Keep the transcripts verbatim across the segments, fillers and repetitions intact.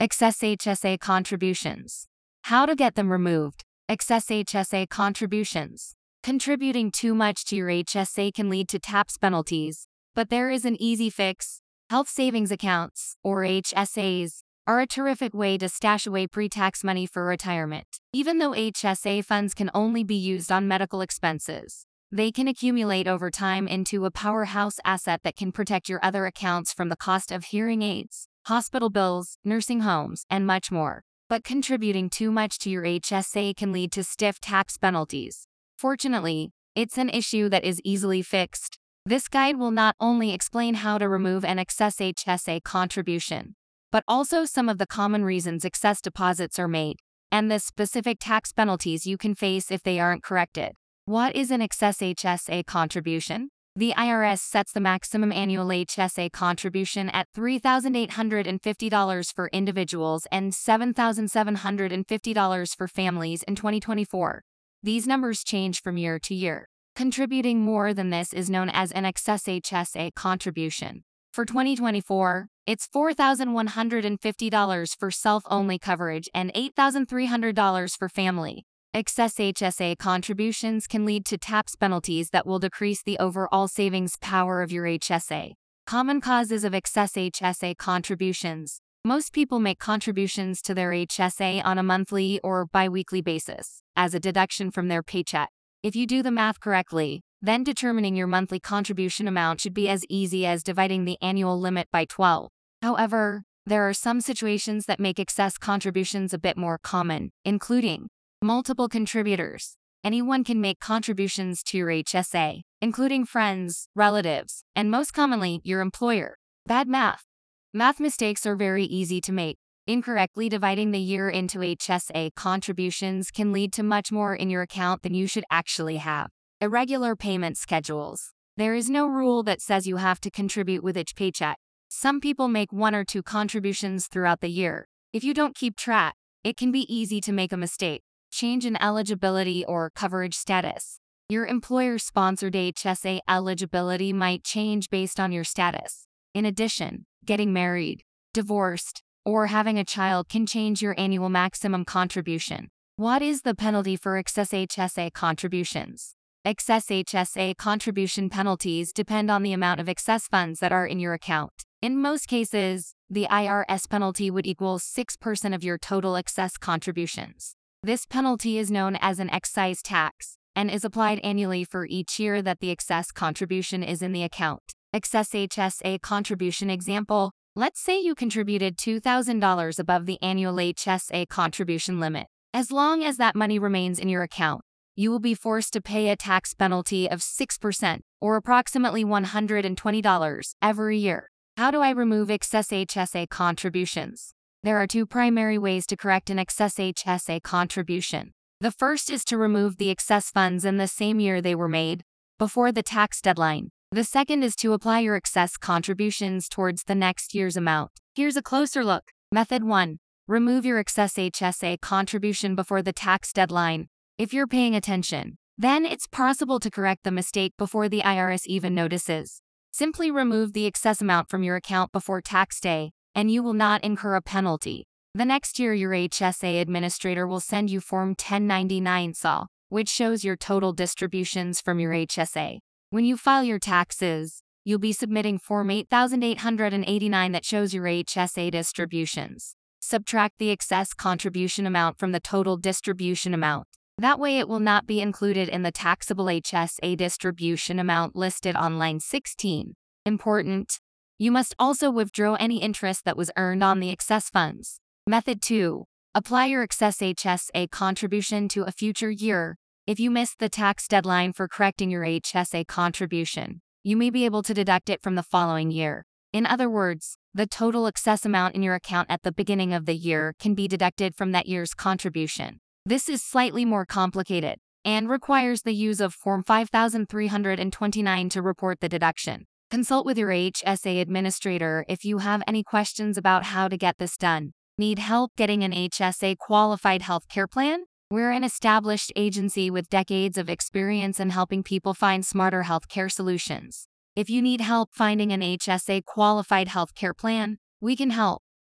Excess H S A contributions. How to get them removed. Excess H S A contributions. Contributing too much to your H S A can lead to tax penalties, but there is an easy fix. Health savings accounts, or H S As, are a terrific way to stash away pre-tax money for retirement. Even though H S A funds can only be used on medical expenses, they can accumulate over time into a powerhouse asset that can protect your other accounts from the cost of hearing aids, hospital bills, nursing homes, and much more. But contributing too much to your H S A can lead to stiff tax penalties. Fortunately, it's an issue that is easily fixed. This guide will not only explain how to remove an excess H S A contribution, but also some of the common reasons excess deposits are made, and the specific tax penalties you can face if they aren't corrected. What is an excess H S A contribution? The I R S sets the maximum annual H S A contribution at three thousand eight hundred fifty dollars for individuals and seven thousand seven hundred fifty dollars for families in twenty twenty-four. These numbers change from year to year. Contributing more than this is known as an excess H S A contribution. For twenty twenty-four, it's four thousand one hundred fifty dollars for self-only coverage and eight thousand three hundred dollars for family. Excess H S A contributions can lead to tax penalties that will decrease the overall savings power of your H S A. Common causes of excess H S A contributions. Most people make contributions to their H S A on a monthly or bi-weekly basis, as a deduction from their paycheck. If you do the math correctly, then determining your monthly contribution amount should be as easy as dividing the annual limit by twelve. However, there are some situations that make excess contributions a bit more common, including multiple contributors. Anyone can make contributions to your H S A, including friends, relatives, and most commonly, your employer. Bad math. Math mistakes are very easy to make. Incorrectly dividing the year into H S A contributions can lead to much more in your account than you should actually have. Irregular payment schedules. There is no rule that says you have to contribute with each paycheck. Some people make one or two contributions throughout the year. If you don't keep track, it can be easy to make a mistake. Change in eligibility or coverage status. Your employer-sponsored H S A eligibility might change based on your status. In addition, getting married, divorced, or having a child can change your annual maximum contribution. What is the penalty for excess H S A contributions? Excess H S A contribution penalties depend on the amount of excess funds that are in your account. In most cases, the I R S penalty would equal six percent of your total excess contributions. This penalty is known as an excise tax and is applied annually for each year that the excess contribution is in the account. Excess H S A contribution example: let's say you contributed two thousand dollars above the annual H S A contribution limit. As long as that money remains in your account, you will be forced to pay a tax penalty of six percent, or approximately one hundred twenty dollars, every year. How do I remove excess H S A contributions? There are two primary ways to correct an excess H S A contribution. The first is to remove the excess funds in the same year they were made, before the tax deadline. The second is to apply your excess contributions towards the next year's amount. Here's a closer look. Method one. Remove your excess H S A contribution before the tax deadline. If you're paying attention, then it's possible to correct the mistake before the I R S even notices. Simply remove the excess amount from your account before tax day, and you will not incur a penalty. The next year, your H S A administrator will send you Form ten ninety-nine S A, which shows your total distributions from your H S A. When you file your taxes, you'll be submitting Form eight thousand eight hundred eighty-nine that shows your H S A distributions. Subtract the excess contribution amount from the total distribution amount. That way it will not be included in the taxable H S A distribution amount listed on line sixteen. Important: you must also withdraw any interest that was earned on the excess funds. Method two. Apply your excess H S A contribution to a future year. If you missed the tax deadline for correcting your H S A contribution, you may be able to deduct it from the following year. In other words, the total excess amount in your account at the beginning of the year can be deducted from that year's contribution. This is slightly more complicated and requires the use of Form five thousand three hundred twenty-nine to report the deduction. Consult with your H S A administrator if you have any questions about how to get this done. Need help getting an H S A qualified healthcare plan? We're an established agency with decades of experience in helping people find smarter healthcare solutions. If you need help finding an H S A qualified healthcare plan, we can help.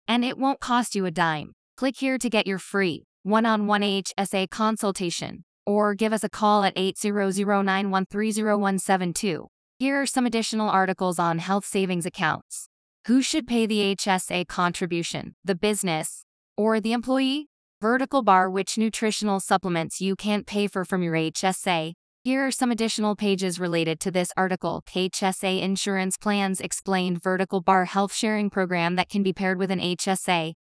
And it won't cost you a dime. Click here to get your free one-on-one H S A consultation, or give us a call at eight hundred, nine one three, zero one seven two. Here are some additional articles on health savings accounts. Who should pay the H S A contribution, the business or the employee? Vertical bar: which nutritional supplements you can't pay for from your H S A. Here are some additional pages related to this article. H S A insurance plans explained. Vertical bar: health sharing program that can be paired with an H S A.